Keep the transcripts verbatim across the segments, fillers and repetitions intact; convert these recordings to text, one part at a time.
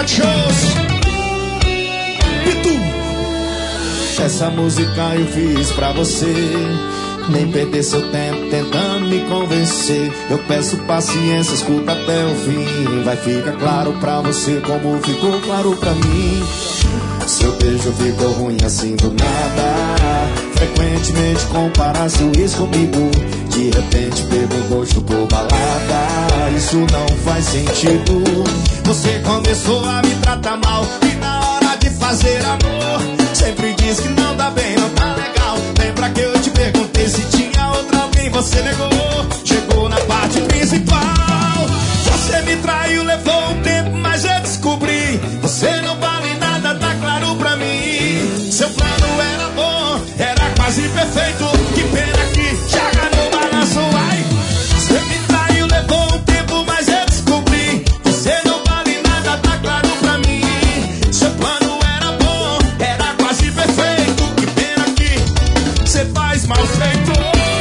Night Shows. E tu? Essa música eu fiz pra você. Nem perder seu tempo tentando me convencer. Eu peço paciência, escuta até o fim. Vai ficar claro pra você como ficou claro pra mim. Seu beijo ficou ruim assim do nada. Frequentemente compara seu ex comigo. De repente pegou gosto por balada. Isso não faz sentido. Você começou a me tratar mal. E na hora de fazer amor sempre diz que não dá bem, não tá legal. Lembra que eu te perguntei se tinha outra alguém, você negou. Chegou na parte principal. Você me traiu, levou um tempo, mas eu descobri. Você não vale nada, tá claro pra mim. Seu plano era bom, era quase perfeito. Que pena que joga no balanço, ai. Você me traiu, levou um tempo, mas eu descobri. Você não vale nada, tá claro pra mim. Seu plano era bom, era quase perfeito. Que pena que você faz mal feito.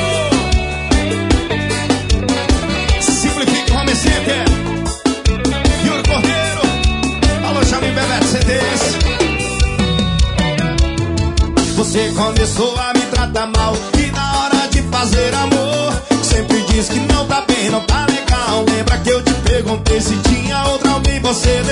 Simplifica o Home Center. Yuri Cordeiro. Alô, Jamim Bebeto C Ds. Você começou a me tratar mal. E na hora de fazer amor sempre diz que não tá bem, não tá legal. Lembra que eu te perguntei se tinha outra alguém, você